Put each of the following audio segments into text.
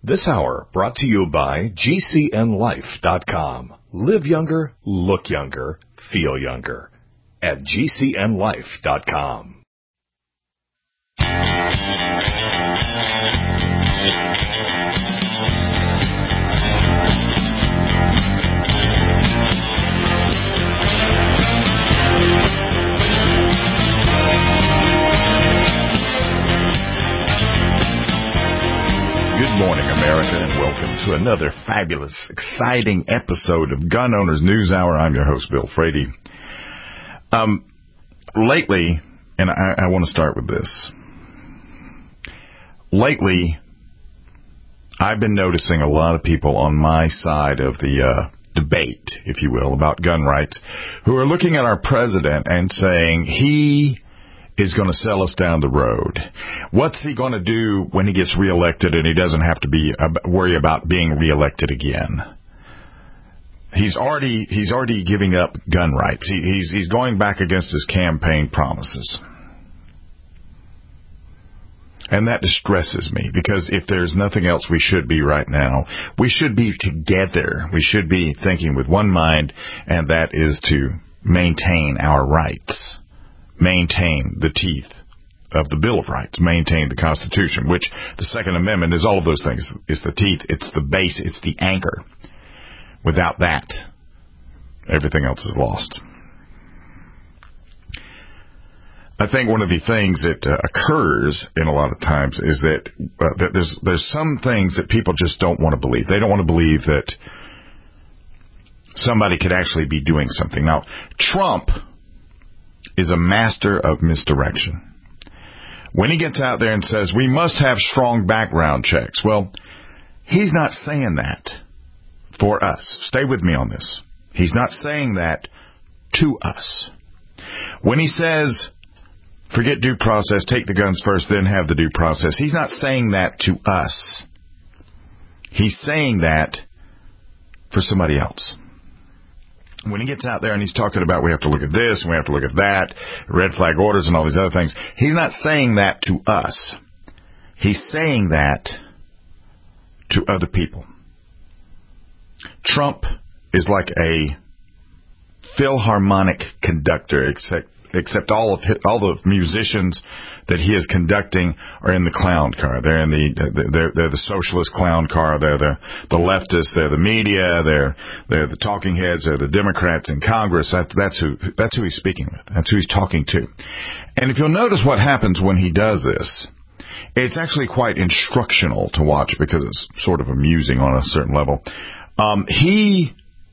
This hour brought to you by GCNLife.com. Live younger, look younger, feel younger at GCNLife.com. Good morning, America, and welcome to another fabulous, exciting episode of Gun Owners News Hour. I'm your host, Bill Frady. Lately, and I want to start with this. Lately, I've been noticing a lot of people on my side of the debate, if you will, about gun rights, who are looking at our president and saying he is going to sell us down the road. What's he going to do when he gets reelected and he doesn't have to worry about being reelected again? He's already giving up gun rights. He's going back against his campaign promises. And that distresses me, because if there's nothing else we should be right now, we should be together. We should be thinking with one mind, and that is to maintain our rights. Maintain the teeth of the Bill of Rights, maintain the Constitution, which the Second Amendment is all of those things. It's the teeth, it's the base, it's the anchor. Without that, everything else is lost. I think one of the things that occurs in a lot of times is that there's some things that people just don't want to believe. They don't want to believe that somebody could actually be doing something. Now, Trump is a master of misdirection. When he gets out there and says, we must have strong background checks, well, he's not saying that for us. Stay with me on this. He's not saying that to us. When he says, forget due process, take the guns first, then have the due process, he's not saying that to us. He's saying that for somebody else. When he gets out there and he's talking about we have to look at this and we have to look at that, red flag orders and all these other things, he's not saying that to us. He's saying that to other people. Trump is like a Philharmonic conductor, except all the musicians that he is conducting are in the clown car. They're in they're the socialist clown car. They're the leftists. They're the media. They're the talking heads. They're the Democrats in Congress. That's who he's speaking with. That's who he's talking to. And if you'll notice what happens when he does this, it's actually quite instructional to watch, because it's sort of amusing on a certain level. He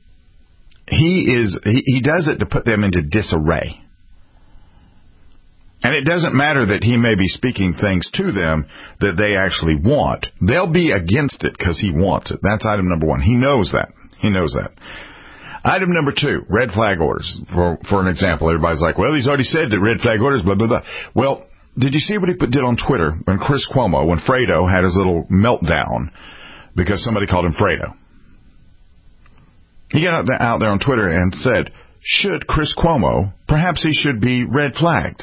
does it to put them into disarray. And it doesn't matter that he may be speaking things to them that they actually want. They'll be against it because he wants it. That's item number one. He knows that. He knows that. Item number two, red flag orders. For an example, everybody's like, well, he's already said that red flag orders, blah, blah, blah. Well, did you see what he did on Twitter when Chris Cuomo, when Fredo had his little meltdown because somebody called him Fredo? He got out there on Twitter and said, should Chris Cuomo, perhaps he should be red flagged.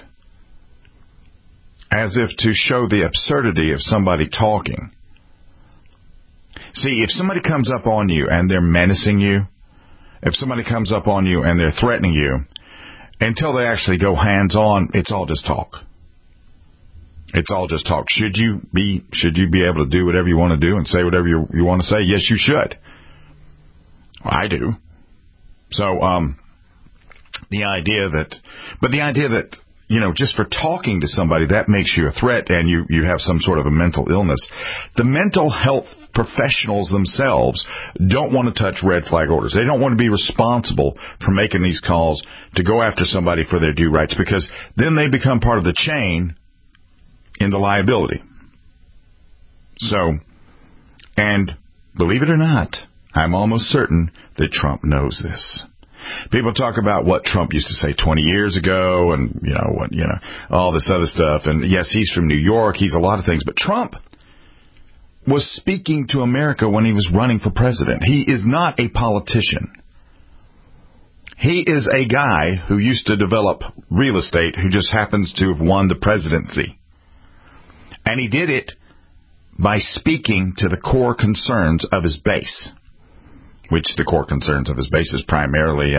As if to show the absurdity of somebody talking. See, if somebody comes up on you and they're menacing you, if somebody comes up on you and they're threatening you, until they actually go hands-on, it's all just talk. It's all just talk. Should you be able to do whatever you want to do and say whatever you want to say? Yes, you should. I do. So, the idea that just for talking to somebody, that makes you a threat and you have some sort of a mental illness. The mental health professionals themselves don't want to touch red flag orders. They don't want to be responsible for making these calls to go after somebody for their due rights, because then they become part of the chain into liability. So, and believe it or not, I'm almost certain that Trump knows this. People talk about what Trump used to say 20 years ago and, all this other stuff. And yes, he's from New York. He's a lot of things. But Trump was speaking to America when he was running for president. He is not a politician. He is a guy who used to develop real estate who just happens to have won the presidency. And he did it by speaking to the core concerns of his base, which the core concerns of his base is primarily,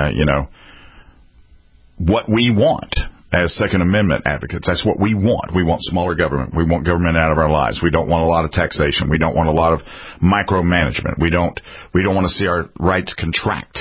what we want as Second Amendment advocates. That's what we want. We want smaller government. We want government out of our lives. We don't want a lot of taxation. We don't want a lot of micromanagement. We don't want to see our rights contract.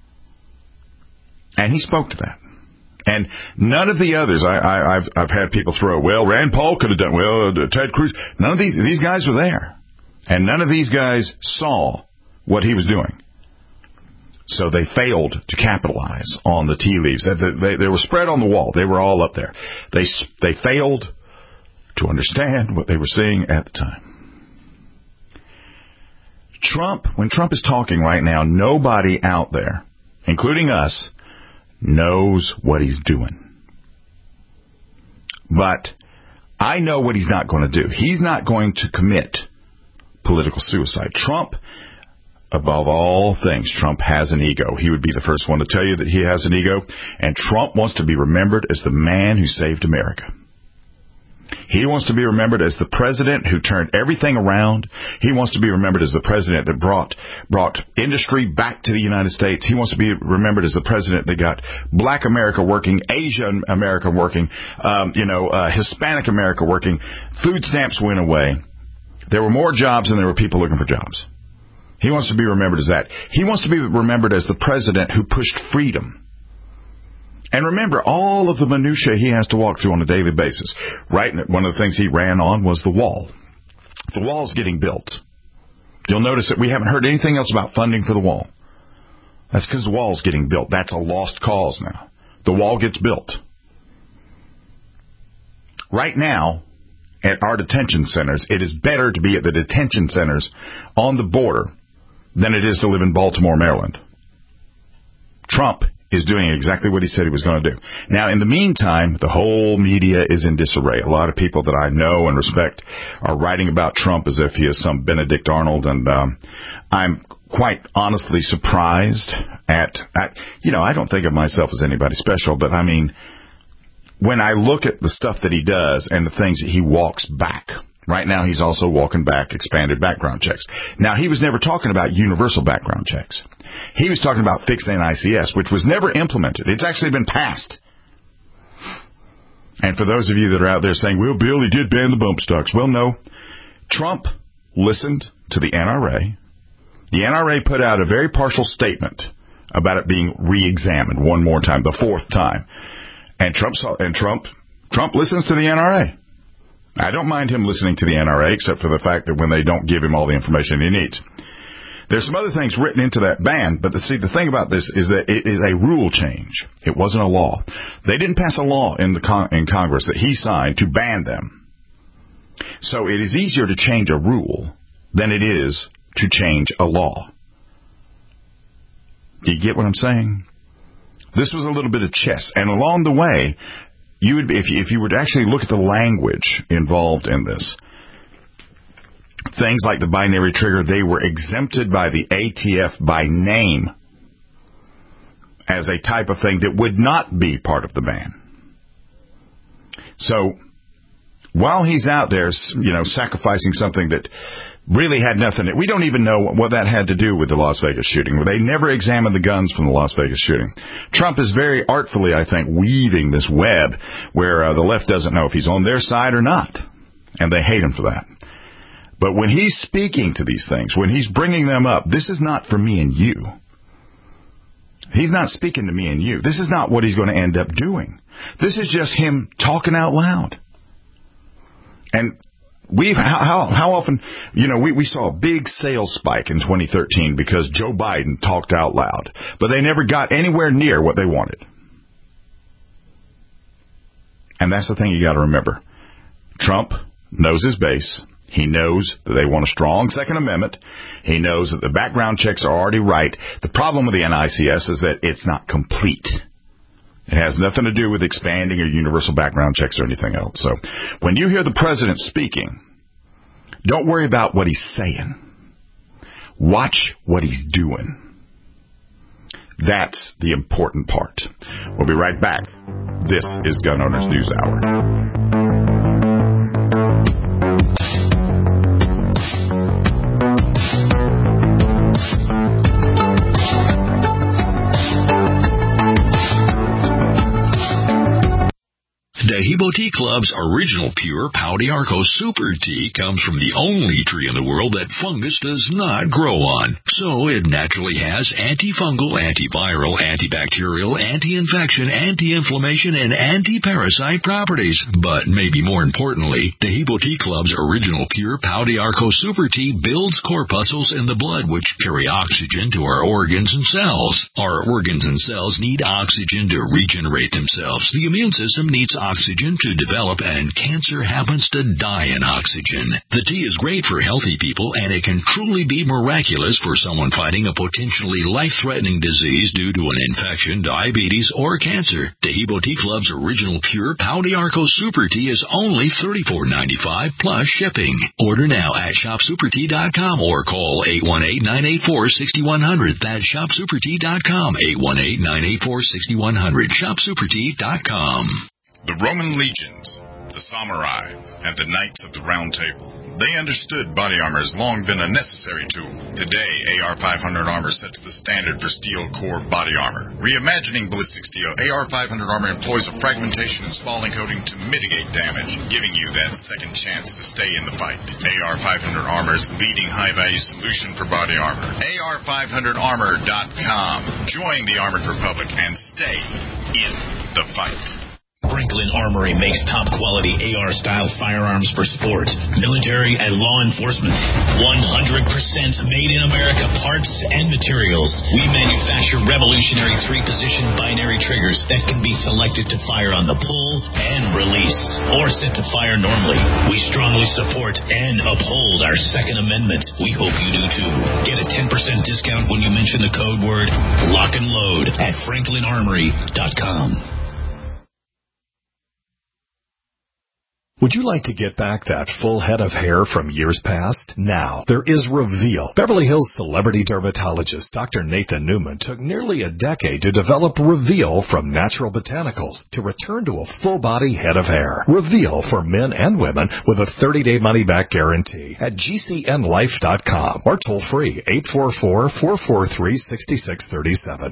And he spoke to that. And none of the others, I've had people throw, well, Rand Paul could have done, well, Ted Cruz. None of these guys were there. And none of these guys saw what he was doing. So they failed to capitalize on the tea leaves. They were spread on the wall. They were all up there. They failed to understand what they were seeing at the time. When Trump is talking right now, nobody out there, including us, knows what he's doing. But I know what he's not going to do. He's not going to commit political suicide. Trump, above all things, Trump has an ego. He would be the first one to tell you that he has an ego. And Trump wants to be remembered as the man who saved America. He wants to be remembered as the president who turned everything around. He wants to be remembered as the president that brought industry back to the United States. He wants to be remembered as the president that got Black America working, Asian America working, Hispanic America working. Food stamps went away. There were more jobs than there were people looking for jobs. He wants to be remembered as that. He wants to be remembered as the president who pushed freedom. And remember, all of the minutiae he has to walk through on a daily basis. Right? One of the things he ran on was the wall. The wall's getting built. You'll notice that we haven't heard anything else about funding for the wall. That's because the wall's getting built. That's a lost cause now. The wall gets built. Right now, at our detention centers, it is better to be at the detention centers on the border than it is to live in Baltimore, Maryland. Trump is doing exactly what he said he was going to do. Now, in the meantime, the whole media is in disarray. A lot of people that I know and respect are writing about Trump as if he is some Benedict Arnold, and I'm quite honestly surprised at I don't think of myself as anybody special, but I mean, when I look at the stuff that he does and the things that he walks back. Right now, he's also walking back expanded background checks. Now, he was never talking about universal background checks. He was talking about fixed NICS, which was never implemented. It's actually been passed. And for those of you that are out there saying, well, Bill, he did ban the bump stocks. Well, no. Trump listened to the NRA. The NRA put out a very partial statement about it being re-examined one more time, the fourth time. And Trump listens to the NRA. I don't mind him listening to the NRA, except for the fact that when they don't give him all the information he needs. There's some other things written into that ban, but the thing about this is that it is a rule change. It wasn't a law. They didn't pass a law in Congress that he signed to ban them. So it is easier to change a rule than it is to change a law. Do you get what I'm saying? This was a little bit of chess, and along the way, you would, if you were to actually look at the language involved in this, things like the binary trigger, they were exempted by the ATF by name as a type of thing that would not be part of the ban. So while he's out there, sacrificing something that really had nothing, we don't even know what that had to do with the Las Vegas shooting. They never examined the guns from the Las Vegas shooting. Trump is very artfully, I think, weaving this web where the left doesn't know if he's on their side or not. And they hate him for that. But when he's speaking to these things, when he's bringing them up, this is not for me and you. He's not speaking to me and you. This is not what he's going to end up doing. This is just him talking out loud. And how often, we saw a big sales spike in 2013 because Joe Biden talked out loud, but they never got anywhere near what they wanted. And that's the thing you got to remember. Trump knows his base. He knows that they want a strong Second Amendment. He knows that the background checks are already right. The problem with the NICS is that it's not complete. It has nothing to do with expanding or universal background checks or anything else. So when you hear the president speaking, don't worry about what he's saying. Watch what he's doing. That's the important part. We'll be right back. This is Gun Owners News Hour. Hebo Tea Club's original pure Pau d'Arco Super Tea comes from the only tree in the world that fungus does not grow on. So it naturally has antifungal, antiviral, antibacterial, anti-infection, anti-inflammation, and anti-parasite properties. But maybe more importantly, the Hebo Tea Club's original pure Pau d'Arco Super Tea builds corpuscles in the blood which carry oxygen to our organs and cells. Our organs and cells need oxygen to regenerate themselves. The immune system needs oxygen to develop, and cancer happens to die in oxygen. The tea is great for healthy people, and it can truly be miraculous for someone fighting a potentially life-threatening disease due to an infection, diabetes, or cancer. The Hebo Tea Club's original pure Pau d'Arco Super Tea is only $34.95 plus shipping. Order now at shopsupertea.com or call 818-984-6100. That's shopsupertea.com, 818-984-6100. shopsupertea.com. The Roman legions, the samurai, and the knights of the Round Table. They understood body armor has long been a necessary tool. Today, AR-500 armor sets the standard for steel core body armor. Reimagining ballistic steel, AR-500 armor employs a fragmentation and spalling coating to mitigate damage, giving you that second chance to stay in the fight. AR-500 armor is the leading high-value solution for body armor. AR500armor.com. Join the Armored Republic and stay in the fight. Franklin Armory makes top-quality AR-style firearms for sport, military, and law enforcement. 100% made in America parts and materials. We manufacture revolutionary 3-position binary triggers that can be selected to fire on the pull and release, or set to fire normally. We strongly support and uphold our Second Amendment. We hope you do too. Get a 10% discount when you mention the code word LOCK and LOAD at franklinarmory.com. Would you like to get back that full head of hair from years past? Now, there is Reveal. Beverly Hills celebrity dermatologist Dr. Nathan Newman took nearly a decade to develop Reveal from natural botanicals to return to a full-body head of hair. Reveal for men and women with a 30-day money-back guarantee at GCNlife.com or toll-free 844-443-6637.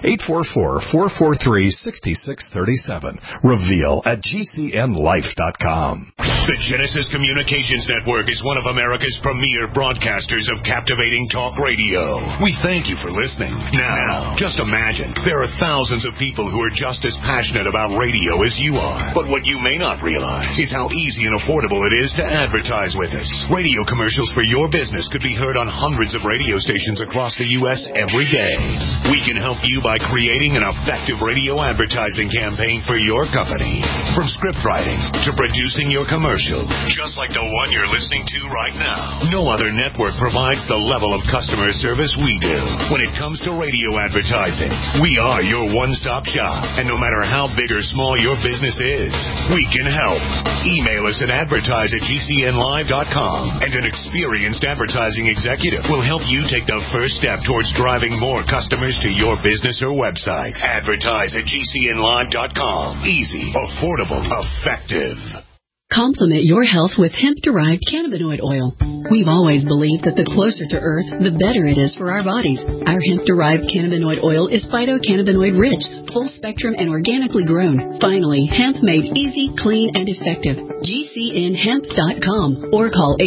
844-443-6637. Reveal at GCNlife.com. The Genesis Communications Network is one of America's premier broadcasters of captivating talk radio. We thank you for listening. Now, just imagine, there are thousands of people who are just as passionate about radio as you are. But what you may not realize is how easy and affordable it is to advertise with us. Radio commercials for your business could be heard on hundreds of radio stations across the U.S. every day. We can help you by creating an effective radio advertising campaign for your company. From script writing to producing your commercial, just like the one you're listening to right now. No other network provides the level of customer service we do. When it comes to radio advertising, we are your one-stop shop. And no matter how big or small your business is, we can help. Email us at advertise@gcnlive.com, and an experienced advertising executive will help you take the first step towards driving more customers to your business or website. Advertise@gcnlive.com. Easy, affordable, effective. Complement your health with hemp-derived cannabinoid oil. We've always believed that the closer to Earth, the better it is for our bodies. Our hemp-derived cannabinoid oil is phytocannabinoid-rich, full-spectrum, and organically grown. Finally, hemp made easy, clean, and effective. GCNhemp.com or call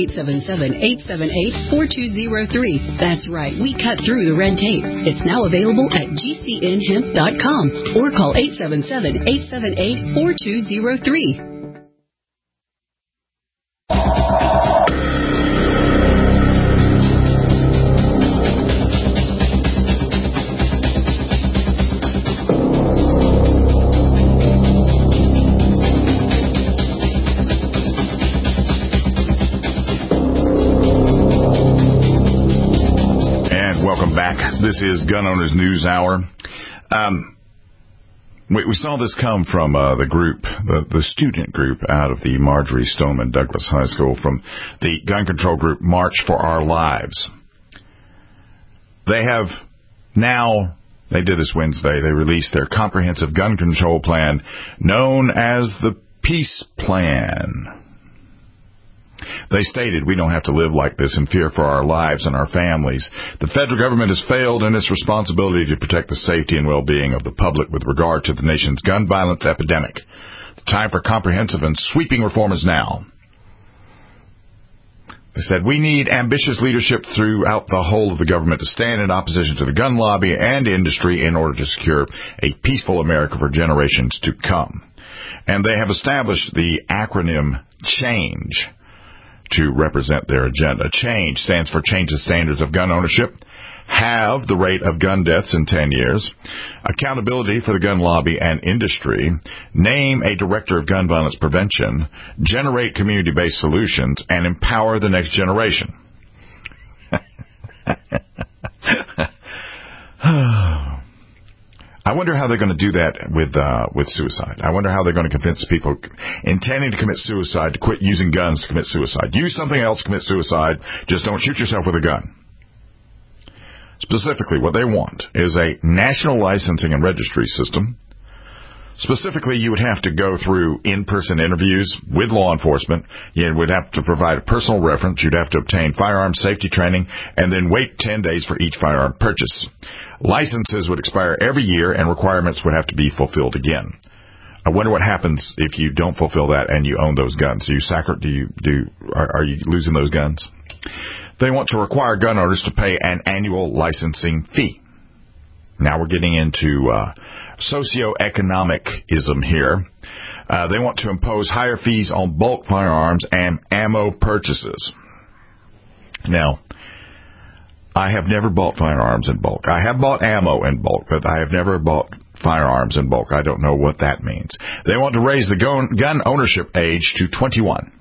877-878-4203. That's right, we cut through the red tape. It's now available at GCNhemp.com or call 877-878-4203. This is Gun Owners News Hour. We saw this come from the group, the student group out of the Marjorie Stoneman Douglas High School, from the gun control group March for Our Lives. They have now, they did this Wednesday, they released their comprehensive gun control plan known as the Peace Plan. They stated, "We don't have to live like this in fear for our lives and our families. The federal government has failed in its responsibility to protect the safety and well-being of the public with regard to the nation's gun violence epidemic. The time for comprehensive and sweeping reform is now. They said, we need ambitious leadership throughout the whole of the government to stand in opposition to the gun lobby and industry in order to secure a peaceful America for generations to come. And they have established the acronym CHANGE to represent their agenda. CHANGE stands for Change the Standards of Gun Ownership, halve the rate of gun deaths in 10 years, accountability for the gun lobby and industry, name a director of gun violence prevention, generate community-based solutions, and empower the next generation. I wonder how they're going to do that with suicide. I wonder how they're going to convince people intending to commit suicide to quit using guns to commit suicide. Use something else to commit suicide. Just don't shoot yourself with a gun. Specifically, what they want is a national licensing and registry system. Specifically, you would have to go through in-person interviews with law enforcement. You would have to provide a personal reference. You'd have to obtain firearm safety training and then wait 10 days for each firearm purchase. Licenses would expire every year and requirements would have to be fulfilled again. I wonder what happens if you don't fulfill that and you own those guns. Are you losing those guns? They want to require gun owners to pay an annual licensing fee. Now we're getting into socioeconomicism here. They want to impose higher fees on bulk firearms and ammo purchases. Now, I have never bought firearms in bulk. I have bought ammo in bulk, but I have never bought firearms in bulk. I don't know what that means. They want to raise the gun ownership age to 21.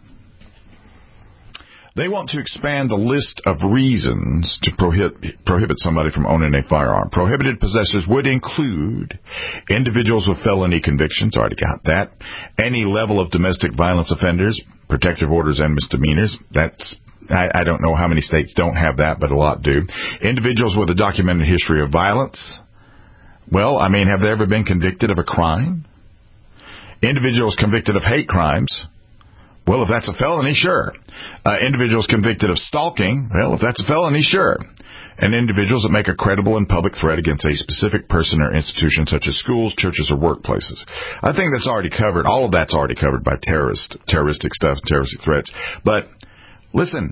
They want to expand the list of reasons to prohibit somebody from owning a firearm. Prohibited possessors would include individuals with felony convictions, already got that, any level of domestic violence offenders, protective orders, and misdemeanors. I don't know how many states don't have that, but a lot do. Individuals with a documented history of violence. Well, I mean, have they ever been convicted of a crime? Individuals convicted of hate crimes. Well, if that's a felony, sure. Individuals convicted of stalking, well, if that's a felony, sure. And individuals that make a credible and public threat against a specific person or institution, such as schools, churches, or workplaces. I think that's already covered. All of that's already covered by terroristic stuff, terroristic threats. But listen,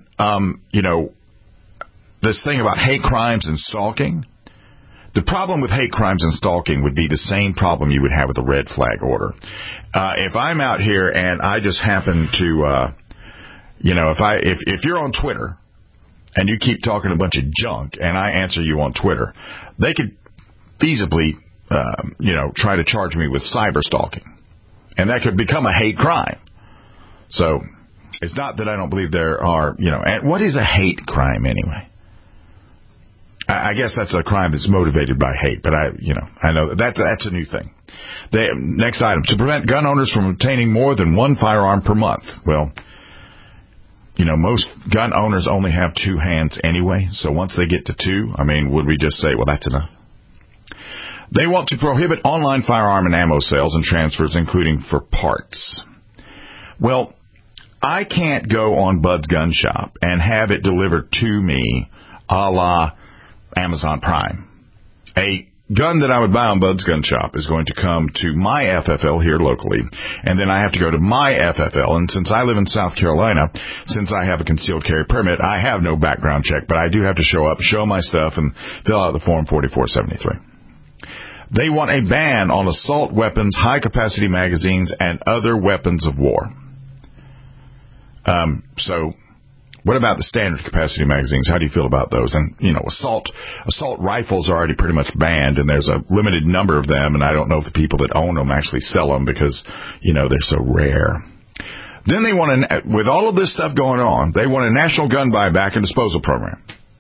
this thing about hate crimes and stalking, the problem with hate crimes and stalking would be the same problem you would have with a red flag order. If I'm out here and I just happen to, if you're on Twitter and you keep talking a bunch of junk and I answer you on Twitter, they could feasibly, try to charge me with cyber stalking. And that could become a hate crime. So it's not that I don't believe there are, and what is a hate crime anyway? I guess that's a crime that's motivated by hate, but I know that's a new thing. Next item, to prevent gun owners from obtaining more than one firearm per month. Well, most gun owners only have two hands anyway, so once they get to two, would we just say, well, that's enough? They want to prohibit online firearm and ammo sales and transfers, including for parts. Well, I can't go on Bud's Gun Shop and have it delivered to me a la Amazon Prime. A gun that I would buy on Bud's Gun Shop is going to come to my FFL here locally, and then I have to go to my FFL, and since I live in South Carolina, since I have a concealed carry permit, I have no background check, but I do have to show up, show my stuff, and fill out the Form 4473. They want a ban on assault weapons, high-capacity magazines, and other weapons of war. So what about the standard capacity magazines? How do you feel about those? And, assault rifles are already pretty much banned, and there's a limited number of them, and I don't know if the people that own them actually sell them because, they're so rare. Then they want with all of this stuff going on, they want a national gun buyback and disposal program.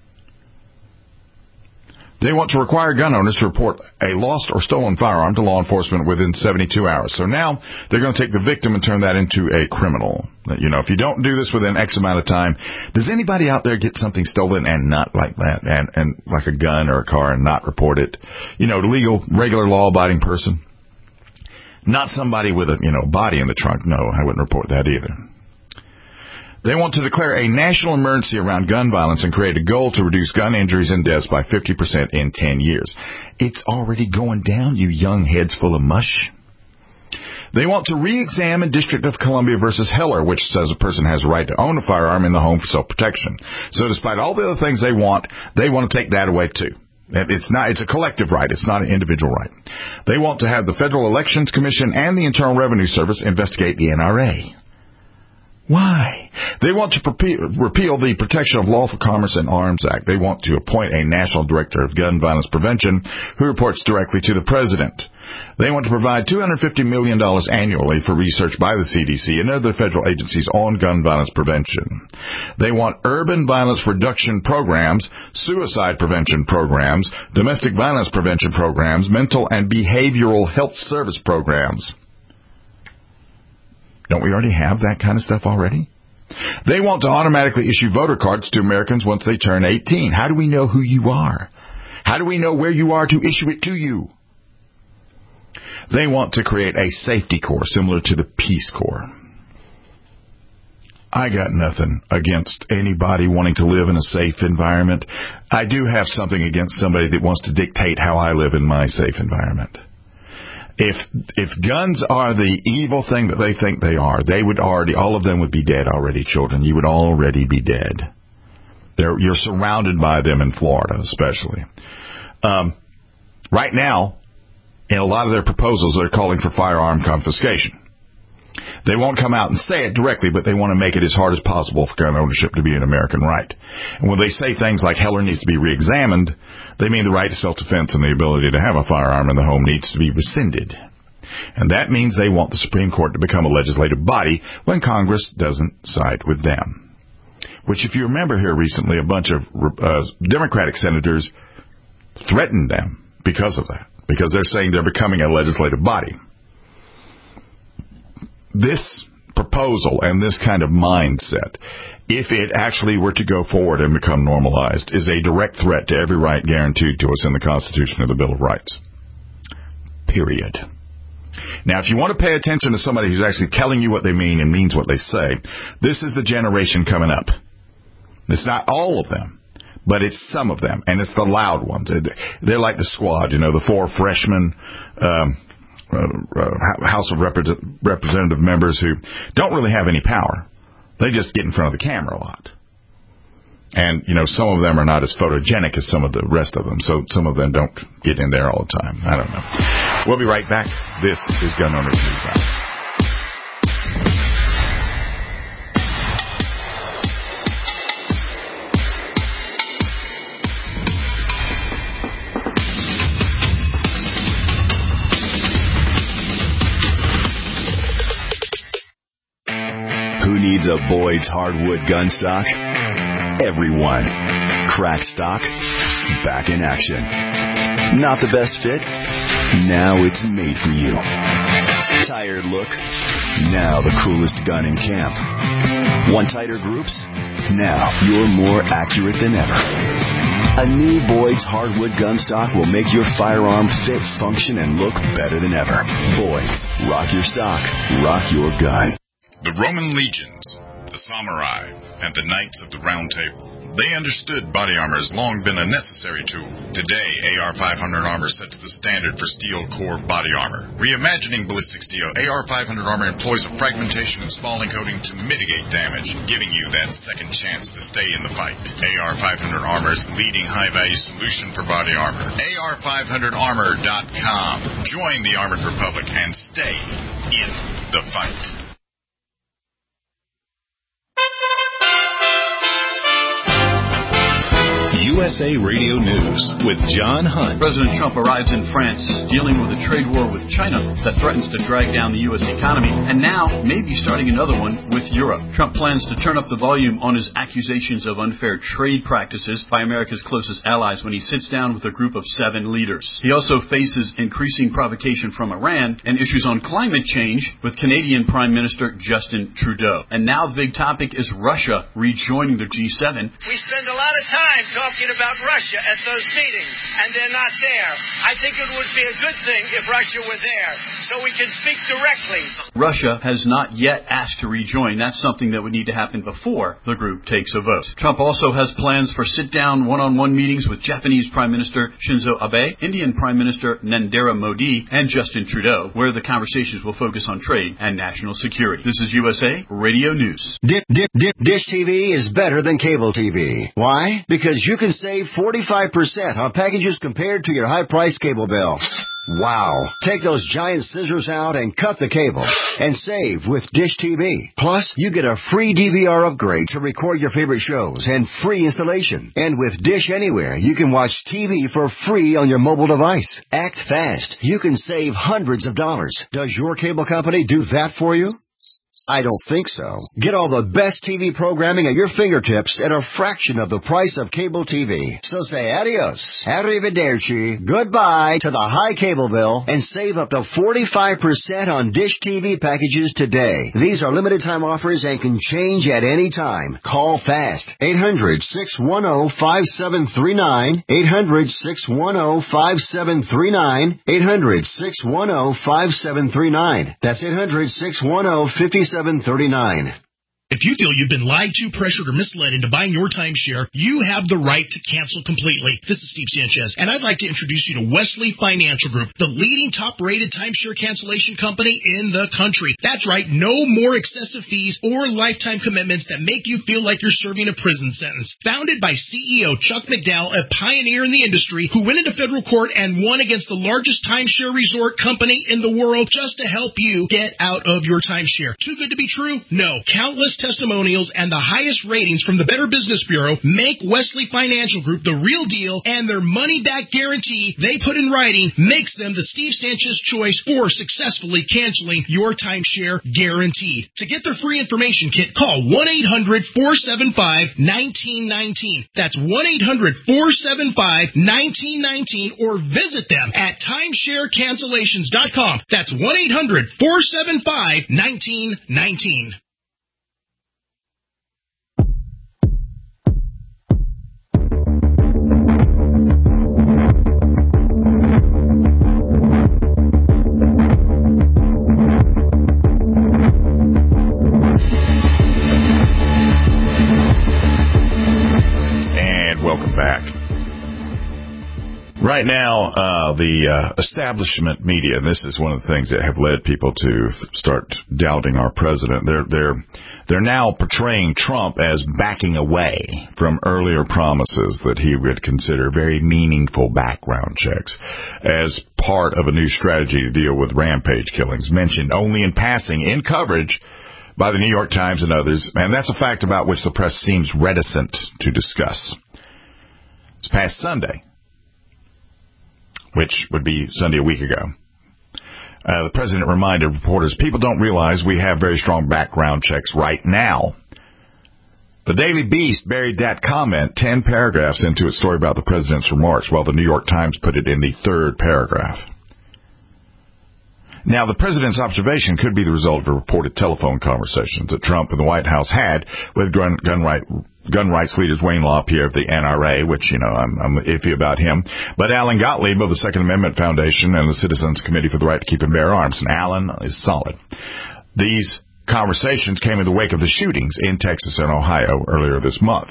They want to require gun owners to report a lost or stolen firearm to law enforcement within 72 hours. So now they're going to take the victim and turn that into a criminal. If you don't do this within X amount of time, does anybody out there get something stolen and not like that, and like a gun or a car and not report it? Legal, regular law-abiding person. Not somebody with a, body in the trunk. No, I wouldn't report that either. They want to declare a national emergency around gun violence and create a goal to reduce gun injuries and deaths by 50% in 10 years. It's already going down, you young heads full of mush. They want to re-examine District of Columbia versus Heller, which says a person has a right to own a firearm in the home for self-protection. So despite all the other things they want to take that away too. It's a collective right. It's not an individual right. They want to have the Federal Elections Commission and the Internal Revenue Service investigate the NRA. Why? They want to repeal the Protection of Lawful Commerce and Arms Act. They want to appoint a National Director of Gun Violence Prevention who reports directly to the President. They want to provide $250 million annually for research by the CDC and other federal agencies on gun violence prevention. They want urban violence reduction programs, suicide prevention programs, domestic violence prevention programs, mental and behavioral health service programs. Don't we already have that kind of stuff already? They want to automatically issue voter cards to Americans once they turn 18. How do we know who you are? How do we know where you are to issue it to you? They want to create a safety corps similar to the Peace Corps. I got nothing against anybody wanting to live in a safe environment. I do have something against somebody that wants to dictate how I live in my safe environment. If guns are the evil thing that they think they are, they would already, all of them would be dead already, children. You would already be dead. You're surrounded by them in Florida, especially. Right now, in a lot of their proposals, they're calling for firearm confiscation. They won't come out and say it directly, but they want to make it as hard as possible for gun ownership to be an American right. And when they say things like Heller needs to be reexamined, they mean the right to self-defense and the ability to have a firearm in the home needs to be rescinded. And that means they want the Supreme Court to become a legislative body when Congress doesn't side with them. Which, if you remember here recently, a bunch of Democratic senators threatened them because of that, because they're saying they're becoming a legislative body. This proposal and this kind of mindset, if it actually were to go forward and become normalized, is a direct threat to every right guaranteed to us in the Constitution of the Bill of Rights. Period. Now, if you want to pay attention to somebody who's actually telling you what they mean and means what they say, this is the generation coming up. It's not all of them, but it's some of them, and it's the loud ones. They're like the squad, the 4 freshmen House of Representative members who don't really have any power. They just get in front of the camera a lot. And, some of them are not as photogenic as some of the rest of them, so some of them don't get in there all the time. I don't know. We'll be right back. This is Gun Owners News Hour. Who needs a Boyd's hardwood gun stock? Everyone. Crack stock, back in action. Not the best fit? Now it's made for you. Tired look? Now the coolest gun in camp. Want tighter groups? Now you're more accurate than ever. A new Boyd's hardwood gun stock will make your firearm fit, function, and look better than ever. Boyd's. Rock your stock. Rock your gun. The Roman legions, the samurai, and the knights of the Round Table, they understood body armor has long been a necessary tool. Today, AR-500 armor sets the standard for steel core body armor. Reimagining ballistic steel, AR-500 armor employs a fragmentation and spalling coating to mitigate damage, giving you that second chance to stay in the fight. AR-500 armor is the leading high-value solution for body armor. AR500armor.com. Join the Armored Republic and stay in the fight. USA Radio News with John Hunt. President Trump arrives in France dealing with a trade war with China that threatens to drag down the U.S. economy, and now maybe starting another one with Europe. Trump plans to turn up the volume on his accusations of unfair trade practices by America's closest allies when he sits down with a group of 7 leaders. He also faces increasing provocation from Iran and issues on climate change with Canadian Prime Minister Justin Trudeau. And now the big topic is Russia rejoining the G7. We spend a lot of time talking talking about Russia at those meetings, and they're not there. I think it would be a good thing if Russia were there, so we can speak directly. Russia has not yet asked to rejoin. That's something that would need to happen before the group takes a vote. Trump also has plans for sit-down, one-on-one meetings with Japanese Prime Minister Shinzo Abe, Indian Prime Minister Narendra Modi, and Justin Trudeau, where the conversations will focus on trade and national security. This is USA Radio News. Dish TV is better than cable TV. Why? Because you can save 45% on packages compared to your high-priced cable bill. Wow. Take those giant scissors out and cut the cable and save with Dish TV. Plus, you get a free DVR upgrade to record your favorite shows and free installation. And with Dish Anywhere, you can watch TV for free on your mobile device. Act fast. You can save hundreds of dollars. Does your cable company do that for you? I don't think so. Get all the best TV programming at your fingertips at a fraction of the price of cable TV. So say adios, arrivederci, goodbye to the high cable bill and save up to 45% on Dish TV packages today. These are limited time offers and can change at any time. Call fast. 800-610-5739. 800-610-5739. 800-610-5739. That's 800-610-5739. If you feel you've been lied to, pressured, or misled into buying your timeshare, you have the right to cancel completely. This is Steve Sanchez, and I'd like to introduce you to Wesley Financial Group, the leading top-rated timeshare cancellation company in the country. That's right, no more excessive fees or lifetime commitments that make you feel like you're serving a prison sentence. Founded by CEO Chuck McDowell, a pioneer in the industry who went into federal court and won against the largest timeshare resort company in the world just to help you get out of your timeshare. Too good to be true? No. Countless testimonials and the highest ratings from the Better Business Bureau make Wesley Financial Group the real deal, and their money-back guarantee they put in writing makes them the Steve Sanchez choice for successfully canceling your timeshare guaranteed. To get their free information kit, call 1-800-475-1919. That's 1-800-475-1919, or visit them at timesharecancellations.com. That's 1-800-475-1919. Right now, the establishment media, and this is one of the things that have led people to start doubting our president. They're now portraying Trump as backing away from earlier promises that he would consider very meaningful background checks as part of a new strategy to deal with rampage killings, mentioned only in passing in coverage by the New York Times and others, and that's a fact about which the press seems reticent to discuss. This past Sunday, which would be Sunday a week ago, the president reminded reporters, people don't realize we have very strong background checks right now. The Daily Beast buried that comment 10 paragraphs into its story about the president's remarks, while the New York Times put it in the third paragraph. Now, the president's observation could be the result of reported telephone conversations that Trump and the White House had with gun rights leaders Wayne LaPierre of the NRA, which, I'm iffy about him, but Alan Gottlieb of the Second Amendment Foundation and the Citizens Committee for the Right to Keep and Bear Arms. And Alan is solid. These conversations came in the wake of the shootings in Texas and Ohio earlier this month.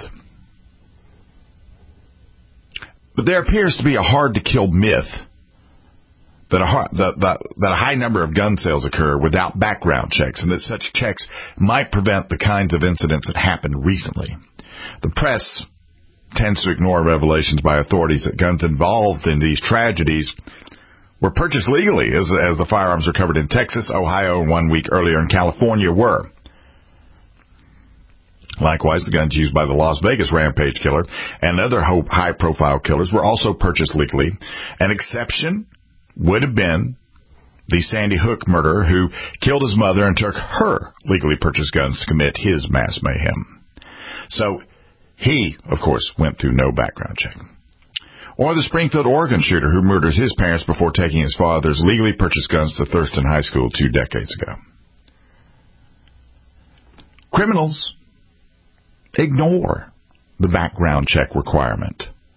But there appears to be a hard-to-kill myth that a high number of gun sales occur without background checks, and that such checks might prevent the kinds of incidents that happened recently. The press tends to ignore revelations by authorities that guns involved in these tragedies were purchased legally, as the firearms recovered in Texas, Ohio, and 1 week earlier in California were. Likewise, the guns used by the Las Vegas rampage killer and other high-profile killers were also purchased legally. An exception would have been the Sandy Hook murderer who killed his mother and took her legally purchased guns to commit his mass mayhem. So he, of course, went through no background check. Or the Springfield, Oregon shooter who murders his parents before taking his father's legally purchased guns to Thurston High School 2 decades ago. Criminals ignore the background check requirement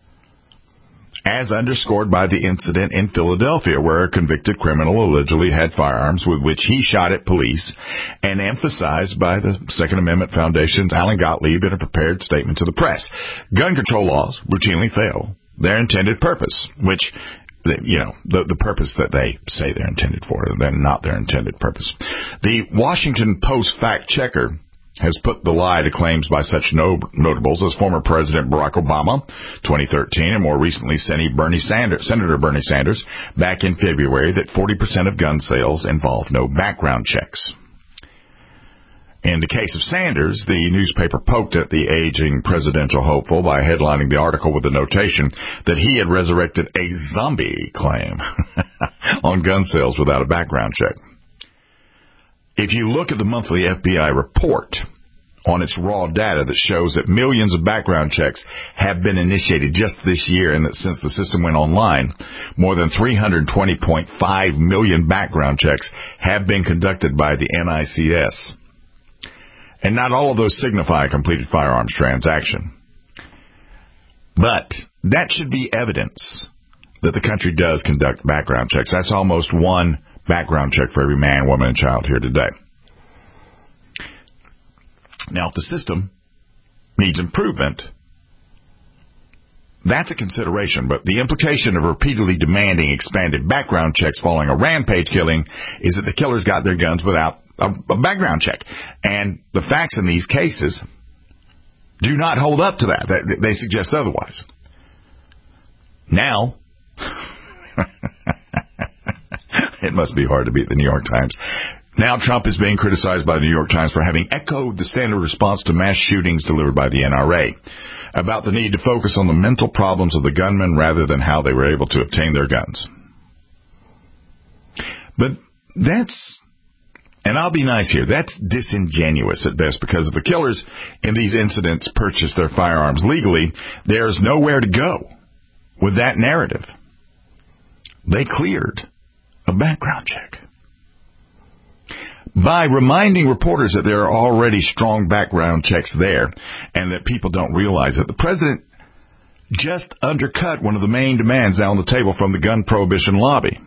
as underscored by the incident in Philadelphia, where a convicted criminal allegedly had firearms with which he shot at police, and emphasized by the Second Amendment Foundation's Alan Gottlieb in a prepared statement to the press. Gun control laws routinely fail their intended purpose, which, the purpose that they say they're intended for, they're not their intended purpose. The Washington Post fact-checker has put the lie to claims by such notables as former President Barack Obama, 2013, and more recently Senator Bernie Sanders, back in February, that 40% of gun sales involve no background checks. In the case of Sanders, the newspaper poked at the aging presidential hopeful by headlining the article with the notation that he had resurrected a zombie claim on gun sales without a background check. If you look at the monthly FBI report on its raw data that shows that millions of background checks have been initiated just this year, and that since the system went online, more than 320.5 million background checks have been conducted by the NICS. And not all of those signify a completed firearms transaction. But that should be evidence that the country does conduct background checks. That's almost one background check for every man, woman, and child here today. Now, if the system needs improvement, that's a consideration, but the implication of repeatedly demanding expanded background checks following a rampage killing is that the killers got their guns without a background check. And the facts in these cases do not hold up to that. They suggest otherwise. Now, it must be hard to beat the New York Times. Now Trump is being criticized by the New York Times for having echoed the standard response to mass shootings delivered by the NRA about the need to focus on the mental problems of the gunmen rather than how they were able to obtain their guns. But that's, and I'll be nice here, that's disingenuous at best, because if the killers in these incidents purchased their firearms legally, there's nowhere to go with that narrative. They cleared a background check. By reminding reporters that there are already strong background checks there and that people don't realize it, the president just undercut one of the main demands now on the table from the gun prohibition lobby.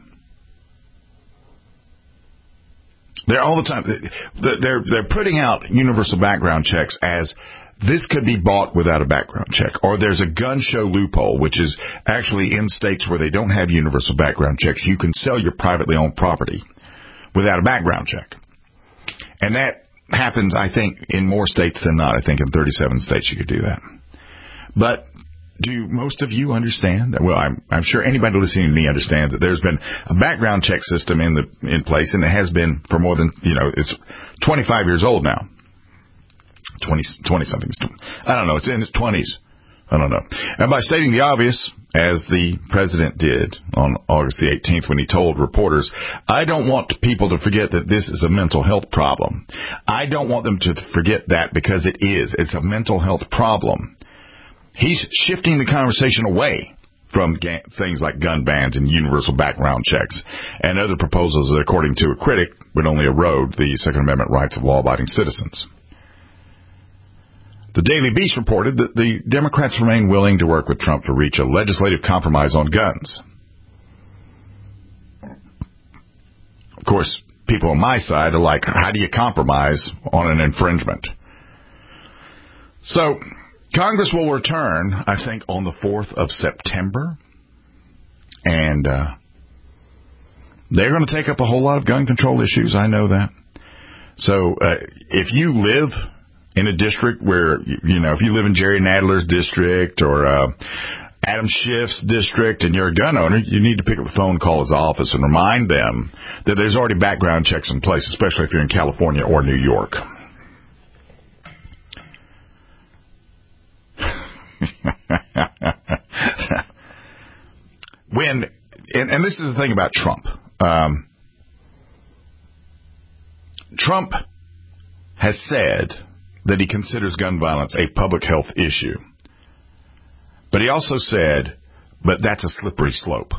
They're all the time, they're putting out universal background checks as this could be bought without a background check, or there's a gun show loophole, which is actually in states where they don't have universal background checks, you can sell your privately owned property without a background check. And that happens, I think, in more states than not. I think in 37 states you could do that. But do most of you understand that? Well, I'm sure anybody listening to me understands that there's been a background check system in place, and it has been for more than, it's 25 years old now. 20-something. I don't know. It's in its 20s. I don't know. And by stating the obvious, as the president did on August the 18th when he told reporters, I don't want people to forget that this is a mental health problem. I don't want them to forget that, because it is. It's a mental health problem. He's shifting the conversation away from things like gun bans and universal background checks and other proposals that, according to a critic, would only erode the Second Amendment rights of law-abiding citizens. The Daily Beast reported that the Democrats remain willing to work with Trump to reach a legislative compromise on guns. Of course, people on my side are like, how do you compromise on an infringement? So, Congress will return, I think, on the 4th of September. And they're going to take up a whole lot of gun control issues. I know that. So, if you live in a district where, if you live in Jerry Nadler's district or Adam Schiff's district and you're a gun owner, you need to pick up the phone, call his office, and remind them that there's already background checks in place, especially if you're in California or New York. And this is the thing about Trump. Trump has said that he considers gun violence a public health issue. But he also said, but that's a slippery slope.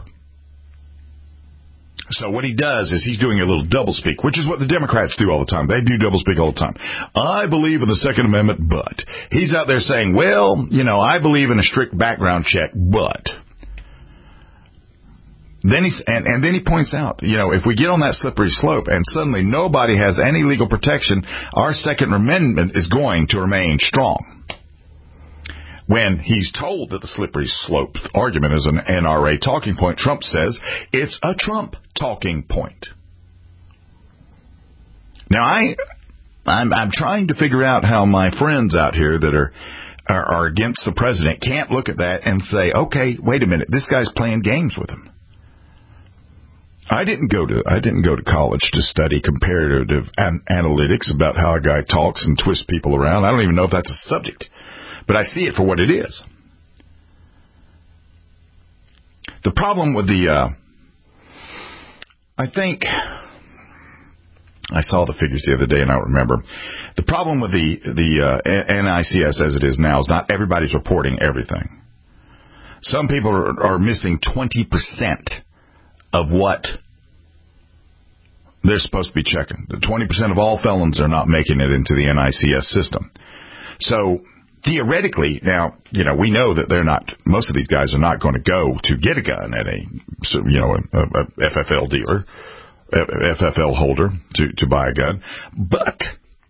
So what he does is he's doing a little doublespeak, which is what the Democrats do all the time. They do doublespeak all the time. I believe in the Second Amendment, but. He's out there saying, well, I believe in a strict background check, but. Then he points out, if we get on that slippery slope and suddenly nobody has any legal protection, our Second Amendment is going to remain strong. When he's told that the slippery slope argument is an NRA talking point, Trump says it's a Trump talking point. Now, I'm trying to figure out how my friends out here that are against the president can't look at that and say, okay, wait a minute, this guy's playing games with him. I didn't go to college to study comparative analytics about how a guy talks and twists people around. I don't even know if that's a subject, but I see it for what it is. The problem with I think I saw the figures the other day and I don't remember. The problem with the NICS as it is now is not everybody's reporting everything. Some people are missing 20% of what they're supposed to be checking. The 20% of all felons are not making it into the NICS system. So theoretically, now, we know that most of these guys are not going to go to get a gun at a FFL dealer, FFL holder to buy a gun. But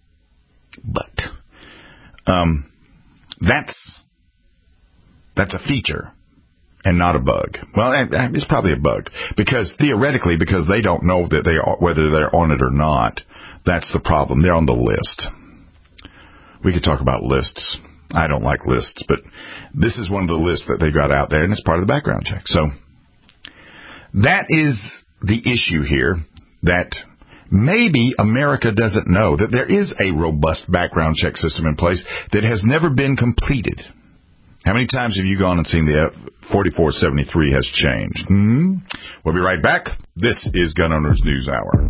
that's a feature and not a bug. Well, it's probably a bug because theoretically, because they don't know that whether they're on it or not. That's the problem. They're on the list. We could talk about lists. I don't like lists, but this is one of the lists that they got out there, and it's part of the background check. So that is the issue here, that maybe America doesn't know that there is a robust background check system in place that has never been completed. How many times have you gone and seen the 4473 has changed? We'll be right back. This is Gun Owners News Hour.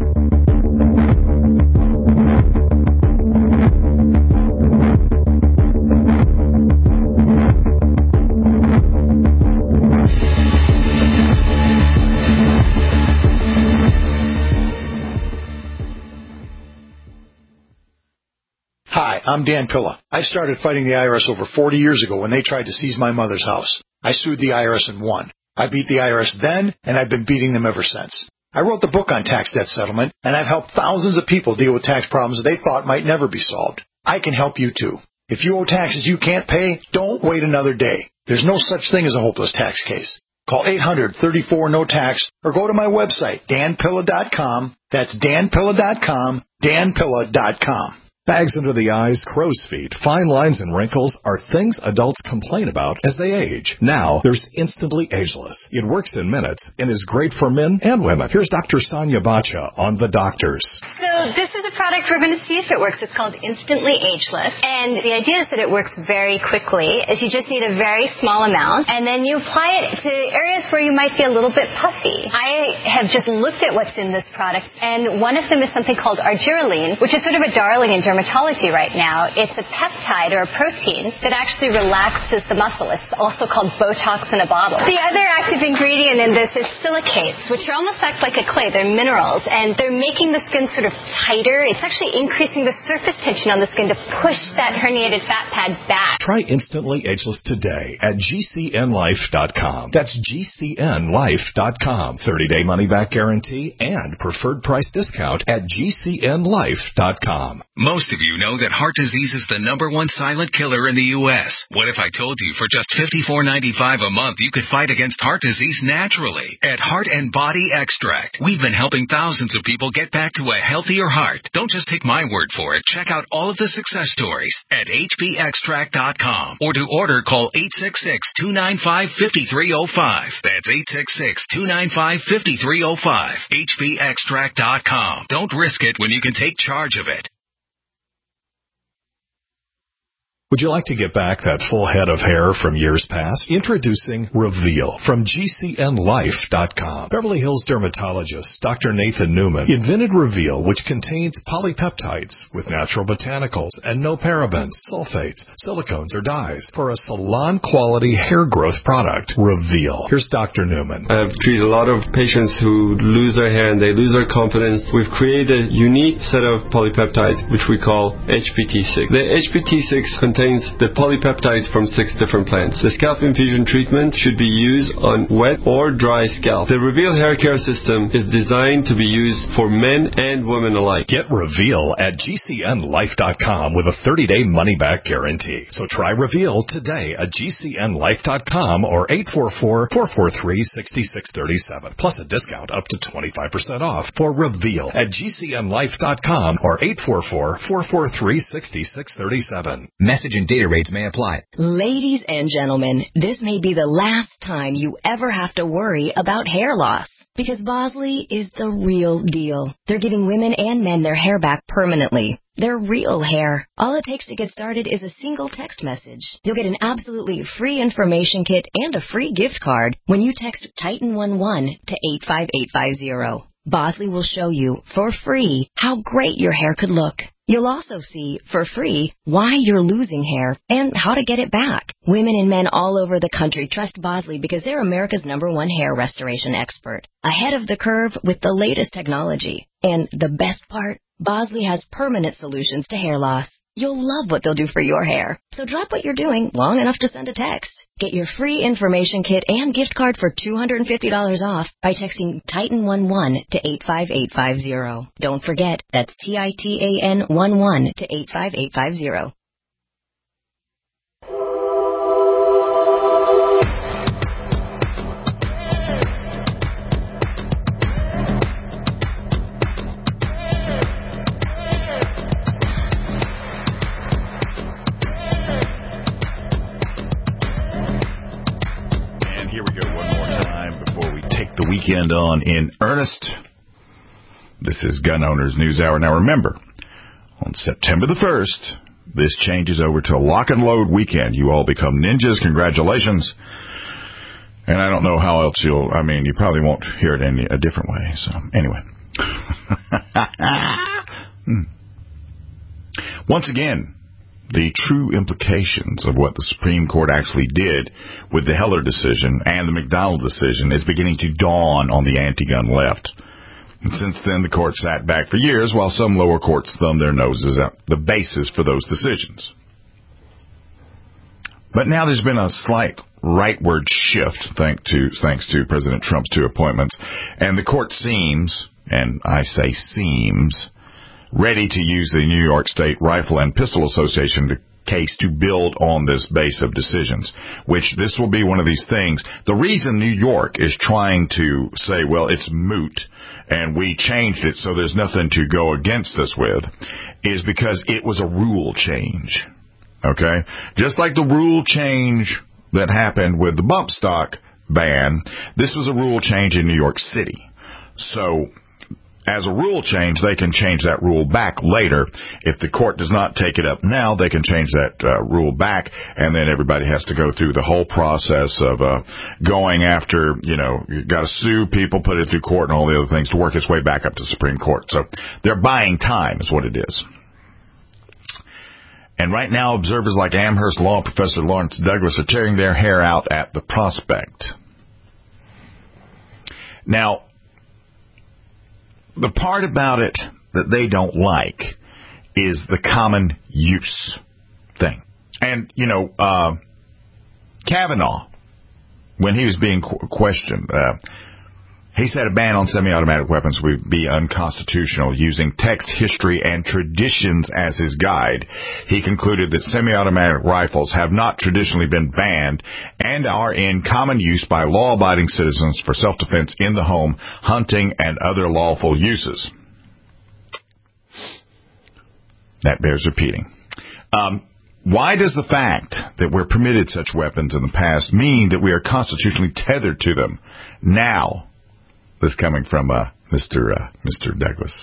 I'm Dan Pilla. I started fighting the IRS over 40 years ago when they tried to seize my mother's house. I sued the IRS and won. I beat the IRS then, and I've been beating them ever since. I wrote the book on tax debt settlement, and I've helped thousands of people deal with tax problems they thought might never be solved. I can help you too. If you owe taxes you can't pay, don't wait another day. There's no such thing as a hopeless tax case. Call 800-34-NO-TAX or go to my website, danpilla.com. That's danpilla.com, danpilla.com. Bags under the eyes, crow's feet, fine lines, and wrinkles are things adults complain about as they age. Now, there's Instantly Ageless. It works in minutes and is great for men and women. Here's Dr. Sonia Bacha on The Doctors. So this is a product we're going to see if it works. It's called Instantly Ageless. And the idea is that it works very quickly. Is you just need a very small amount, and then you apply it to areas where you might be a little bit puffy. I have just looked at what's in this product, and one of them is something called argireline, which is sort of a darling in dermatology right now. It's a peptide or a protein that actually relaxes the muscle. It's also called Botox in a bottle. The other active ingredient in this is silicates, which are almost act like a clay. They're minerals, and they're making the skin sort of tighter. It's actually increasing the surface tension on the skin to push that herniated fat pad back. Try Instantly Ageless today at GCNlife.com. That's GCNlife.com. 30-day money-back guarantee and preferred price discount at GCNlife.com. Most of you know that heart disease is the #1 silent killer in the U.S. What if I told you for just $54.95 a month you could fight against heart disease naturally at Heart and Body Extract? We've been helping thousands of people get back to a healthier heart. Don't just take my word for it. Check out all of the success stories at hbextract.com, or to order, call 866-295-5305. That's 866-295-5305. hbextract.com. Don't risk it when you can take charge of it. Would you like to get back that full head of hair from years past? Introducing Reveal from GCNlife.com. Beverly Hills dermatologist Dr. Nathan Newman invented Reveal, which contains polypeptides with natural botanicals and no parabens, sulfates, silicones, or dyes for a salon-quality hair growth product. Reveal. Here's Dr. Newman. I've treated a lot of patients who lose their hair and they lose their confidence. We've created a unique set of polypeptides, which we call HPT6. The HPT6 contains contains the polypeptides from 6 different plants. The scalp infusion treatment should be used on wet or dry scalp. The Reveal hair care system is designed to be used for men and women alike. Get Reveal at GCNlife.com with a 30-day money-back guarantee. So try Reveal today at GCNlife.com or 844-443-6637. Plus a discount up to 25% off for Reveal at GCNlife.com or 844-443-6637. Message and data rates may apply. Ladies and gentlemen, this may be the last time you ever have to worry about hair loss. Because Bosley is the real deal. They're giving women and men their hair back permanently. Their real hair. All it takes to get started is a single text message. You'll get an absolutely free information kit and a free gift card when you text Titan11 to 85850. Bosley will show you, for free, how great your hair could look. You'll also see, for free, why you're losing hair and how to get it back. Women and men all over the country trust Bosley because they're America's #1 hair restoration expert. Ahead of the curve with the latest technology. And the best part, Bosley has permanent solutions to hair loss. You'll love what they'll do for your hair. So drop what you're doing long enough to send a text. Get your free information kit and gift card for $250 off by texting Titan11 to 85850. Don't forget, that's TITAN11 to 85850. The weekend on in earnest. This is Gun Owners News Hour. Now remember, on September the 1st, this changes over to a lock and load weekend. You all become ninjas. Congratulations. And I don't know how else you probably won't hear it any a different way. So anyway. Once again, the true implications of what the Supreme Court actually did with the Heller decision and the McDonald decision is beginning to dawn on the anti-gun left. And since then, the court sat back for years while some lower courts thumbed their noses at the basis for those decisions. But now there's been a slight rightward shift thanks to President Trump's 2 appointments, and the court seems, and I say seems, ready to use the New York State Rifle and Pistol Association case to build on this base of decisions, which this will be one of these things. The reason New York is trying to say, well, it's moot, and we changed it so there's nothing to go against us with, is because it was a rule change. Okay? Just like the rule change that happened with the bump stock ban, this was a rule change in New York City. So, as a rule change, they can change that rule back later. If the court does not take it up now, they can change that rule back, and then everybody has to go through the whole process of going after, you got to sue people, put it through court, and all the other things to work its way back up to the Supreme Court. So they're buying time is what it is. And right now, observers like Amherst Law Professor Lawrence Douglas are tearing their hair out at the prospect. Now, the part about it that they don't like is the common use thing. And, Kavanaugh, when he was being questioned, he said a ban on semi-automatic weapons would be unconstitutional, using text, history, and traditions as his guide. He concluded that semi-automatic rifles have not traditionally been banned and are in common use by law-abiding citizens for self-defense in the home, hunting, and other lawful uses. That bears repeating. Why does the fact that we're permitted such weapons in the past mean that we are constitutionally tethered to them now? This coming from Mr. Douglas.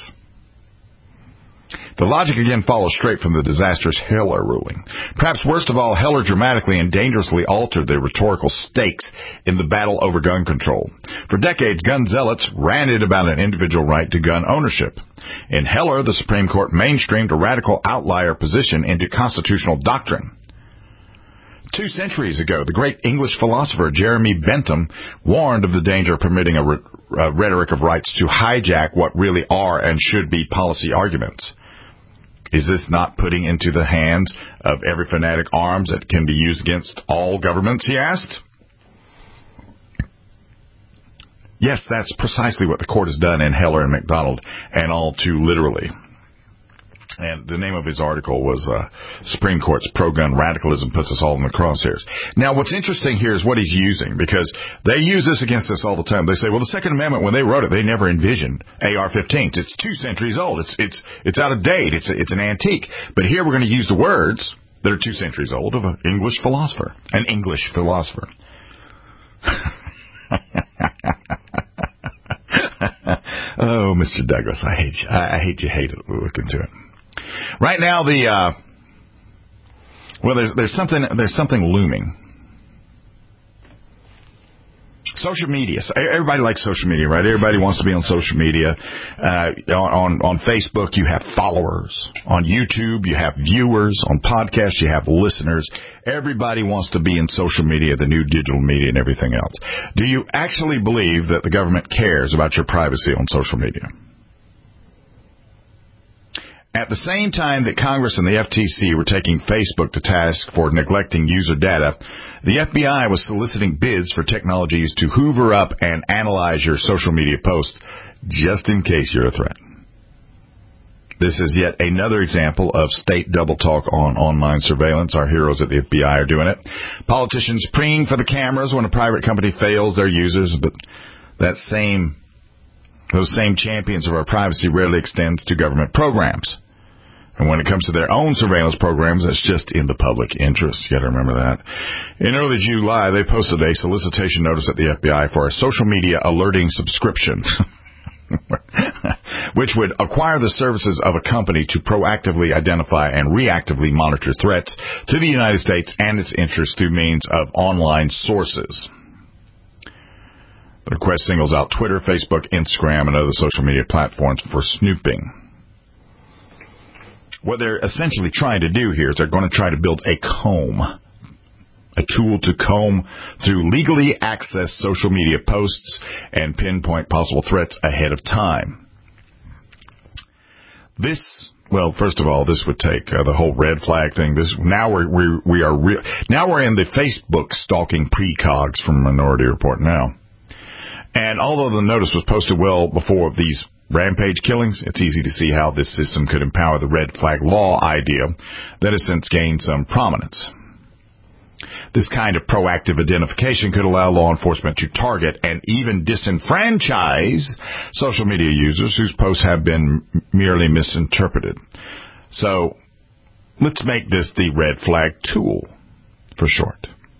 The logic again follows straight from the disastrous Heller ruling. Perhaps worst of all, Heller dramatically and dangerously altered the rhetorical stakes in the battle over gun control. For decades, gun zealots ranted about an individual right to gun ownership. In Heller, the Supreme Court mainstreamed a radical outlier position into constitutional doctrine. 2 centuries ago, the great English philosopher Jeremy Bentham warned of the danger of permitting a rhetoric of rights to hijack what really are and should be policy arguments. Is this not putting into the hands of every fanatic arms that can be used against all governments, he asked? Yes, that's precisely what the court has done in Heller and McDonald, and all too literally. And the name of his article was Supreme Court's Pro-Gun Radicalism Puts Us All in the Crosshairs. Now, what's interesting here is what he's using, because they use this against us all the time. They say, well, the Second Amendment, when they wrote it, they never envisioned AR-15s. It's 2 centuries old. It's out of date. It's an antique. But here we're going to use the words that are 2 centuries old of an English philosopher. An English philosopher. Oh, Mr. Douglas, I hate you. I hate you. Hate it. We'll look into it. Right now, there's something looming. Social media. Everybody likes social media, right? Everybody wants to be on social media. On Facebook, you have followers. On YouTube, you have viewers. On podcasts, you have listeners. Everybody wants to be in social media, the new digital media and everything else. Do you actually believe that the government cares about your privacy on social media? At the same time that Congress and the FTC were taking Facebook to task for neglecting user data, the FBI was soliciting bids for technologies to hoover up and analyze your social media posts just in case you're a threat. This is yet another example of state double talk on online surveillance. Our heroes at the FBI are doing it. Politicians preying for the cameras when a private company fails their users, but those same champions of our privacy rarely extends to government programs. And when it comes to their own surveillance programs, that's just in the public interest. You got to remember that. In early July, they posted a solicitation notice at the FBI for a social media alerting subscription, which would acquire the services of a company to proactively identify and reactively monitor threats to the United States and its interests through means of online sources. The request singles out Twitter, Facebook, Instagram, and other social media platforms for snooping. What they're essentially trying to do here is they're going to try to build a comb, a tool to comb through legally accessed social media posts and pinpoint possible threats ahead of time. First of all, this would take the whole red flag thing. Now we're in the Facebook stalking precogs from Minority Report now. And although the notice was posted well before these rampage killings, it's easy to see how this system could empower the red flag law idea that has since gained some prominence. This kind of proactive identification could allow law enforcement to target and even disenfranchise social media users whose posts have been merely misinterpreted. So, let's make this the red flag tool, for short.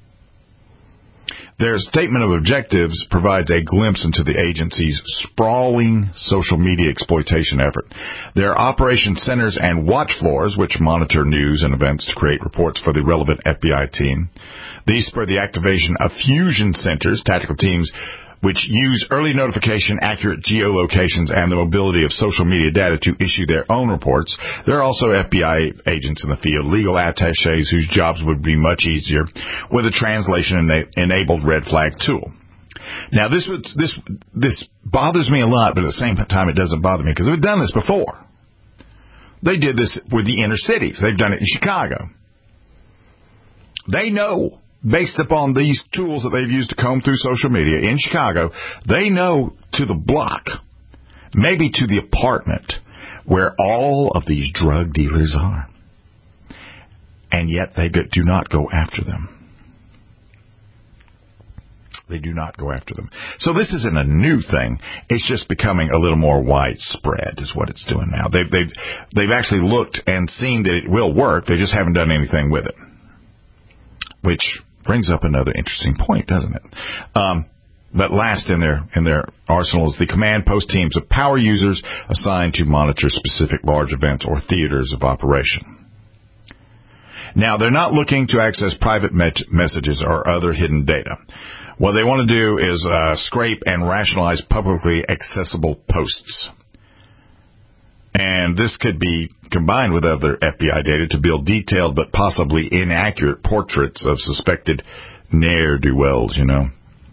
Their statement of objectives provides a glimpse into the agency's sprawling social media exploitation effort. Their operation centers and watch floors, which monitor news and events to create reports for the relevant FBI team. These spur the activation of fusion centers, tactical teams, which use early notification, accurate geolocations, and the mobility of social media data to issue their own reports. There are also FBI agents in the field, legal attachés whose jobs would be much easier with a translation-enabled red flag tool. Now, this bothers me a lot, but at the same time, it doesn't bother me because they've done this before. They did this with the inner cities. They've done it in Chicago. They know, based upon these tools that they've used to comb through social media in Chicago, they know to the block, maybe to the apartment, where all of these drug dealers are. And yet they do not go after them. They do not go after them. So this isn't a new thing. It's just becoming a little more widespread is what it's doing now. They've actually looked and seen that it will work. They just haven't done anything with it. Which brings up another interesting point, doesn't it? But last in their arsenal is the command post teams of power users assigned to monitor specific large events or theaters of operation. Now, they're not looking to access private messages or other hidden data. What they want to do is scrape and rationalize publicly accessible posts. And this could be combined with other FBI data to build detailed but possibly inaccurate portraits of suspected ne'er-do-wells,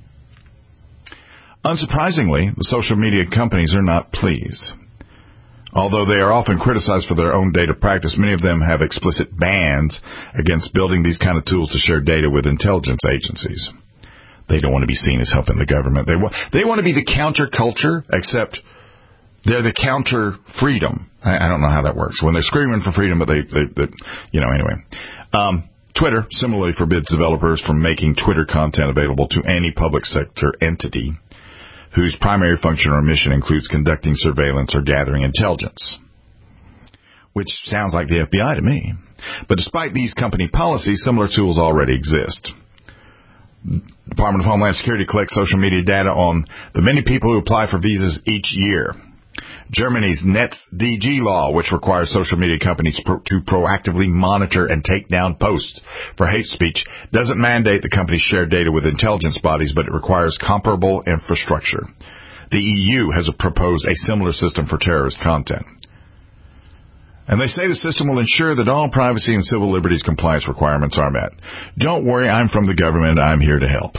Unsurprisingly, the social media companies are not pleased. Although they are often criticized for their own data practice, many of them have explicit bans against building these kind of tools to share data with intelligence agencies. They don't want to be seen as helping the government. They want to be the counterculture, except they're the counter freedom. I don't know how that works. When they're screaming for freedom, but they anyway. Twitter similarly forbids developers from making Twitter content available to any public sector entity whose primary function or mission includes conducting surveillance or gathering intelligence. Which sounds like the FBI to me. But despite these company policies, similar tools already exist. The Department of Homeland Security collects social media data on the many people who apply for visas each year. Germany's NetzDG law, which requires social media companies to proactively monitor and take down posts for hate speech, doesn't mandate the companies share data with intelligence bodies, but it requires comparable infrastructure. The EU has proposed a similar system for terrorist content. And they say the system will ensure that all privacy and civil liberties compliance requirements are met. Don't worry, I'm from the government. I'm here to help.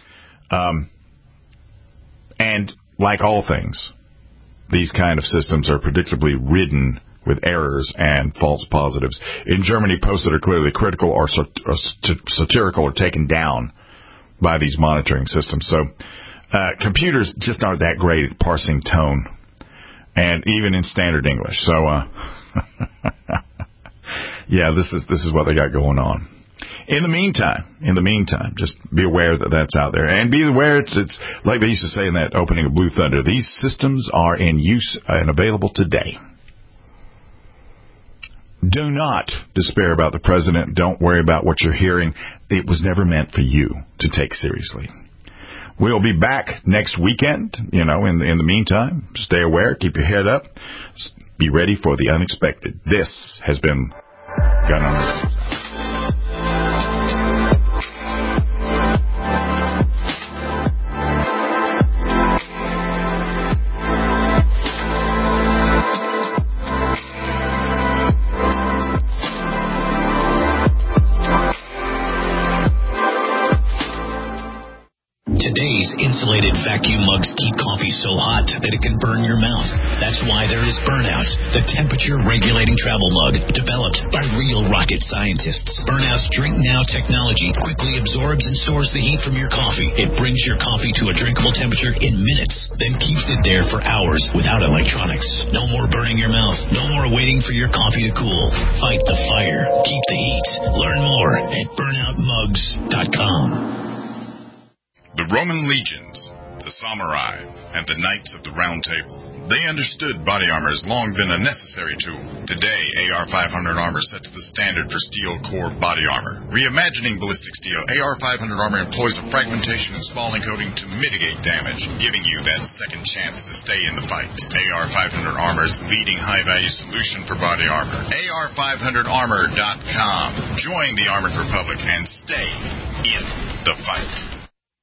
And like all things, these kind of systems are predictably ridden with errors and false positives. In Germany, posts that are clearly critical or satirical are taken down by these monitoring systems. So computers just aren't that great at parsing tone, and even in standard English. So yeah, this is what they got going on. In the meantime, just be aware that that's out there. And be aware it's like they used to say in that opening of Blue Thunder, these systems are in use and available today. Do not despair about the president. Don't worry about what you're hearing. It was never meant for you to take seriously. We'll be back next weekend. In the meantime, stay aware, keep your head up, be ready for the unexpected. This has been Gun on the Rose. Today's insulated vacuum mugs keep coffee so hot that it can burn your mouth. That's why there is Burnout, the temperature-regulating travel mug developed by real rocket scientists. Burnout's Drink Now technology quickly absorbs and stores the heat from your coffee. It brings your coffee to a drinkable temperature in minutes, then keeps it there for hours without electronics. No more burning your mouth. No more waiting for your coffee to cool. Fight the fire. Keep the heat. Learn more at burnoutmugs.com. The Roman legions, the samurai, and the knights of the Round Table, they understood body armor has long been a necessary tool. Today, AR-500 armor sets the standard for steel core body armor. Reimagining ballistic steel, AR-500 armor employs a fragmentation and spalling coating to mitigate damage, giving you that second chance to stay in the fight. AR-500 armor is the leading high-value solution for body armor. AR500armor.com. Join the Armored Republic and stay in the fight.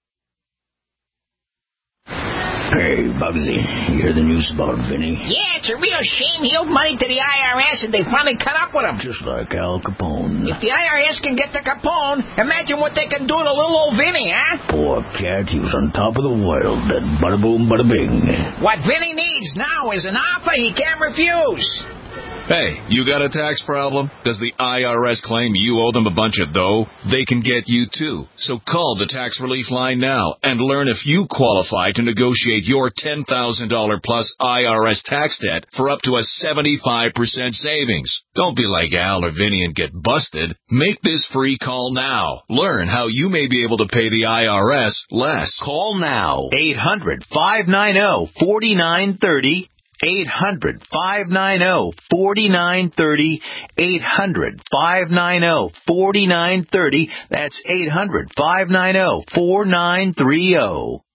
Hey, Bugsy, you hear the news about Vinny? Yeah, it's a real shame. He owed money to the IRS, and they finally cut up with him. Just like Al Capone. If the IRS can get to Capone, imagine what they can do to little old Vinny, huh? Poor cat, he was on top of the world. Then bada boom, bada bing. What Vinny needs now is an offer he can't refuse. Hey, you got a tax problem? Does the IRS claim you owe them a bunch of dough? They can get you too. So call the tax relief line now and learn if you qualify to negotiate your $10,000 plus IRS tax debt for up to a 75% savings. Don't be like Al or Vinny and get busted. Make this free call now. Learn how you may be able to pay the IRS less. Call now. 800-590-4930. 800-590-4930. 800-590-4930. That's 800-590-4930.